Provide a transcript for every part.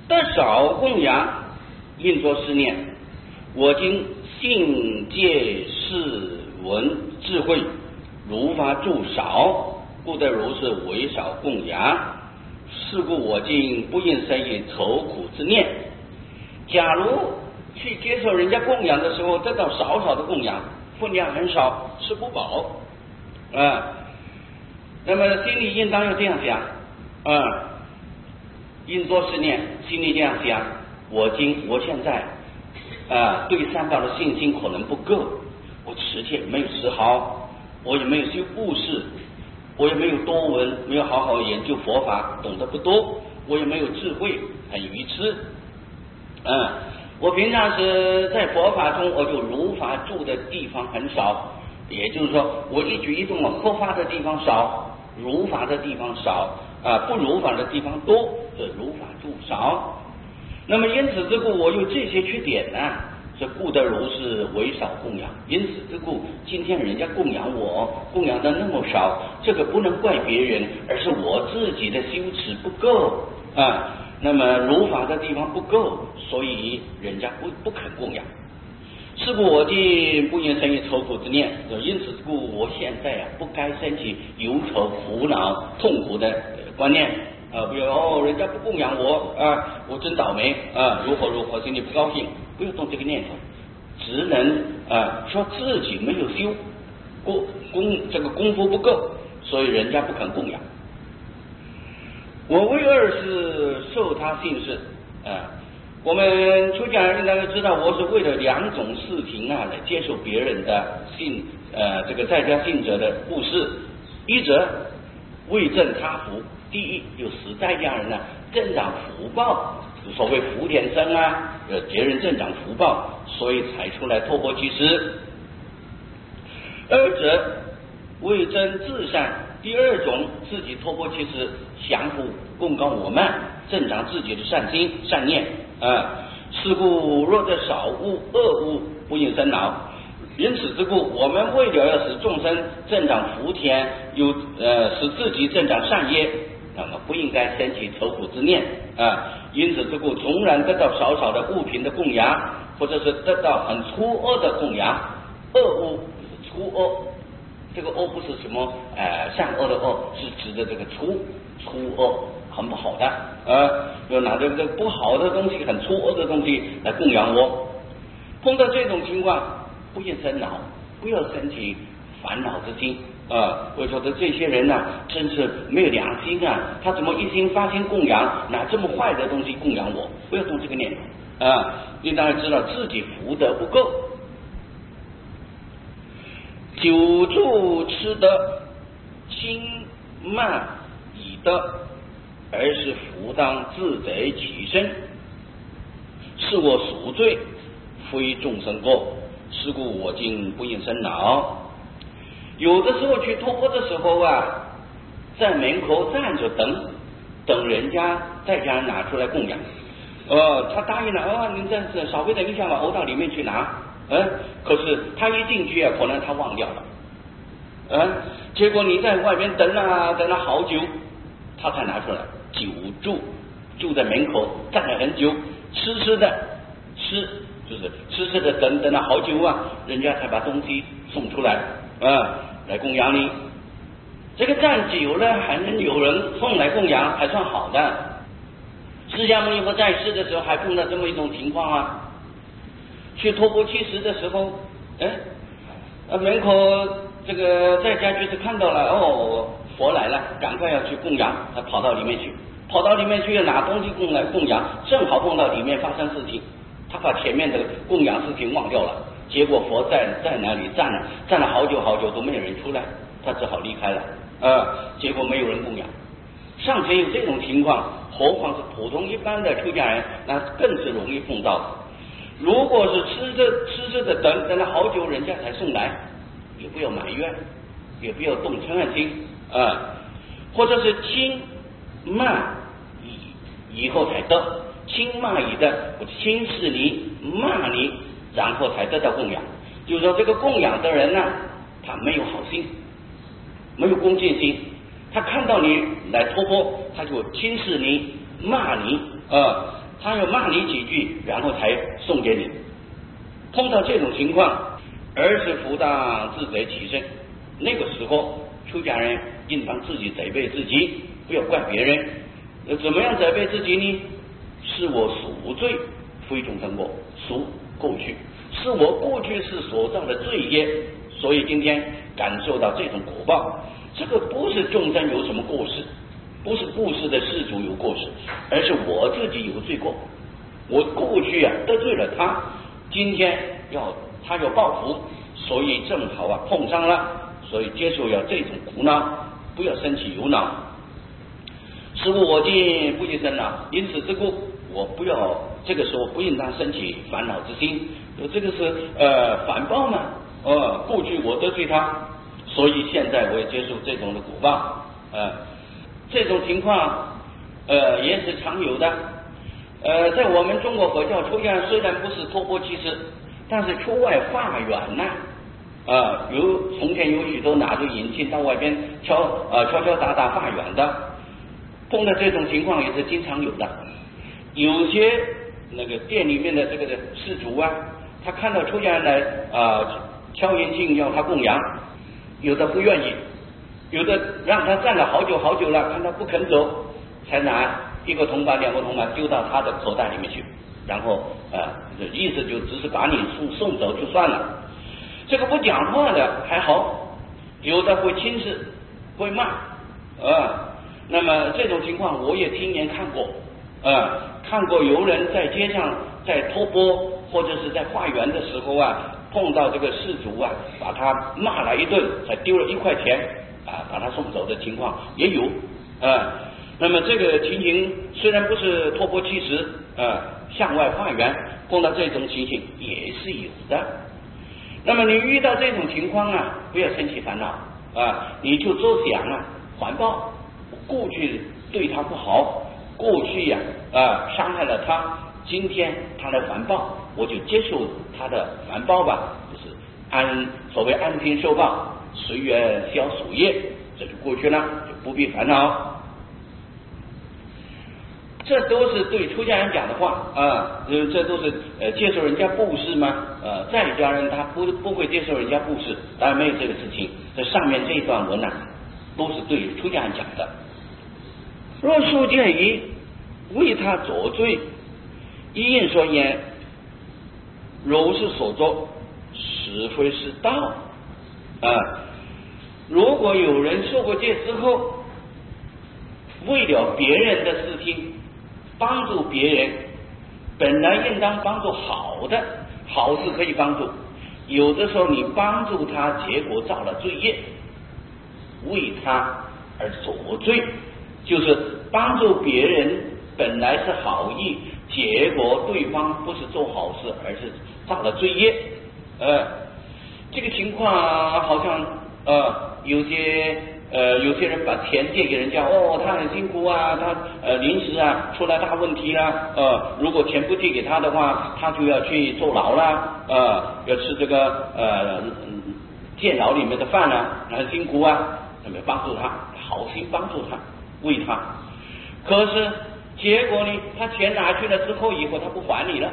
得少供养，应作是念：我今信戒事闻智慧，如法住少，故得如是为少供养。是故我今不应生以愁苦之念。假如去接受人家供养的时候，得到少少的供养，分量很少，吃不饱那么心里应当要这样想应作是念，心里这样想：我现在对三宝的信心可能不够，我持戒没有持好，我也没有修布施，我也没有多闻，没有好好研究佛法，懂得不多，我也没有智慧，很愚痴我平常是在佛法中，我就如法住的地方很少，也就是说我一举一动合法的地方少，如法的地方少不如法的地方多，是如法住少。那么因此之故，我有这些缺点是故得如是为少供养。因此之故，今天人家供养我，供养的那么少，这个不能怪别人，而是我自己的修持不够那么如法的地方不够，所以人家不肯供养。是故我今不应生以愁苦之念。因此之故，我现在不该生起忧愁、苦恼、痛苦的观念比如人家不供养我我真倒霉如何心里不高兴，不要动这个念头，只能说自己没有修这个功夫不够，所以人家不肯供养。我为二是受他信事我们出家人应该知道，我是为了两种事情来接受别人的信这个在家信者的布施。一者为增他福，第一就使在家人增长福报，所谓福田生别人增长福报，所以才出来托钵乞食。二者为增自善，第二种自己托钵乞食，相互供高我慢，增长自己的善心善念是故若得少恶恶物，不应生恼。因此之故，我们为了要使众生增长福田，使自己增长善业，那么不应该生起愁苦之念因此之故，纵然得到少少的物品的供养，或者是得到很粗恶的供养，恶物就是粗恶，这个恶不是什么善恶的恶，是指的这个粗恶很不好的要拿这个不好的东西，很粗恶的东西来供养我。碰到这种情况，不应生恼，不要生起烦恼之心我说的这些人真是没有良心他怎么一心发心供养，拿这么坏的东西供养我？不要动这个念头你当然知道自己福德不够。久住吃得轻慢已得，而是福当自贼起身，是我赎罪，非众生过。是故我今不应生恼。有的时候去托钵的时候在门口站着等人家在家拿出来供养他答应了您这稍微等一下吧，我到里面去拿可是他一进去可能他忘掉了结果你在外面等了好久，他才拿出来。久住在门口站了很久，痴就是的等了好久人家才把东西送出来来供养你。这个站久了还能有人送来供养，还算好的。释迦牟尼佛在世的时候还碰到这么一种情况去托钵乞食的时候门口这个在家就是看到了佛来了，赶快要去供养，他跑到里面去要拿东西供养，正好碰到里面发生事情，他把前面的供养事情忘掉了，结果佛在那里站了好久都没有人出来，他只好离开了结果没有人供养。尚且有这种情况，何况是普通一般的出家人，那更是容易碰到。如果是吃着的等了好久人家才送来，也不要埋怨，也不要动嗔恨心或者是轻慢以后才得，轻慢以的，我轻视你骂你，然后才得到供养。就是说这个供养的人他没有好心，没有恭敬心，他看到你来托钵，他就轻视你骂你他要骂你几句，然后才送给你。碰到这种情况，儿时福当自责其身，那个时候出家人应当自己责备自己，不要怪别人。怎么样责备自己呢？是我赎罪，非众生过，赎过去，是我过去是所造的罪业，所以今天感受到这种果报。这个不是众生有什么过失，不是故世的事主有过失，而是我自己有罪过。我过去得罪了他，今天他要报复，所以正好碰上了，所以接受了这种苦恼，不要生起忧恼。是故我今不及生恼，因此之故，我不要这个时候不应当生起烦恼之心。这个是反报嘛，过去我得罪他，所以现在我也接受这种的果报。这种情况也是常有的。在我们中国佛教出家虽然不是托钵乞食，但是出外化缘从前有许多拿着引磬到外边敲敲打打化缘的，碰到这种情况也是经常有的。有些那个店里面的这个施主他看到出家人来敲引磬要他供养，有的不愿意，有的让他站了好久好久了，看他不肯走，才拿1个铜板2个铜板丢到他的口袋里面去，然后意思就只是把你送走就算了。这个不讲话的还好，有的会轻视会骂那么这种情况我也亲眼看过看过有人在街上在托钵或者是在化缘的时候碰到这个施主把他骂了一顿，才丢了1块钱把他送走的情况也有那么这个情形虽然不是托钵乞食向外化缘，碰到这种情形也是有的。那么你遇到这种情况不要生起烦恼你就多想还报，过去对他不好，过去伤害了他，今天他来还报，我就接受他的还报吧，就是所谓安天受报，随缘消属业，这就过去了，就不必烦恼。这都是对出家人讲的话这都是接受人家布施吗？在家人他不会接受人家布施，当然没有这个事情。这上面这一段文都是对出家人讲的。若受见于为他作罪，一应说言：如是所作，实非是道如果有人受过戒之后，为了别人的事情帮助别人，本来应当帮助好的，好事可以帮助，有的时候你帮助他，结果造了罪业，为他而作罪，就是帮助别人本来是好意，结果对方不是做好事，而是造了罪业这个情况好像有些人把钱借给人家他很辛苦他临时出了大问题如果钱不借给他的话，他就要去坐牢要吃这个监牢里面的饭很辛苦那么帮助他，好心帮助他，为他，可是结果呢，他钱拿去了之后，以后他不还你了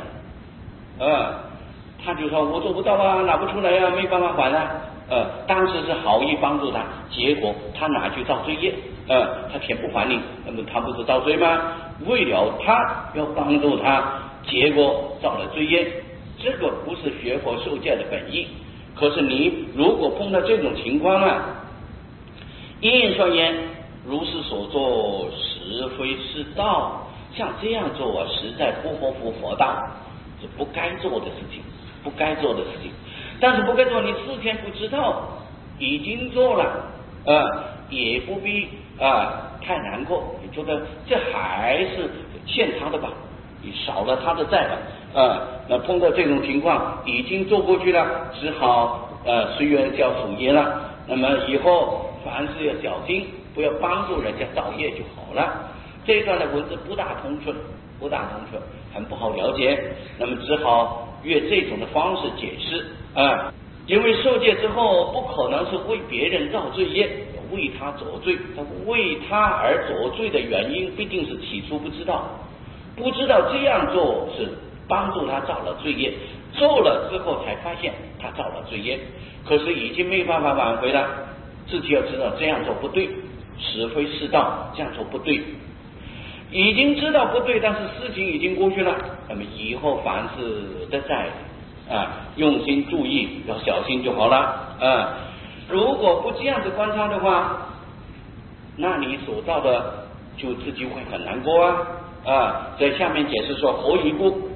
他就说我做不到拿不出来没办法还当时是好意帮助他，结果他拿去造罪业他钱不还你，那么他不是造罪吗？为了他要帮助他，结果造了罪业，这个不是学佛受戒的本意。可是你如果碰到这种情况因应说言：如是所作，实非是道。像这样做实在不合乎佛道，是不该做的事情，不该做的事情。但是不该做，你事前不知道，已经做了也不必太难过，你觉得这还是欠他的吧，你少了他的债吧那碰到这种情况已经做过去了，只好随缘消属业了。那么以后凡事要小心，不要帮助人家造业就好了。这一段的文字不大通顺，很不好了解，那么只好用这种的方式解释因为受戒之后不可能是为别人造罪业，为他作罪，为他而作罪的原因必定是起初不知道， 不知道这样做是帮助他造了罪业，做了之后才发现他造了罪业，可是已经没办法挽回了，自己要知道这样做不对，是非适当，这样做不对，已经知道不对，但是事情已经过去了，那么以后凡事都在用心注意，要小心就好了如果不这样子观察的话，那你所造的就自己会很难过在下面解释说何以故？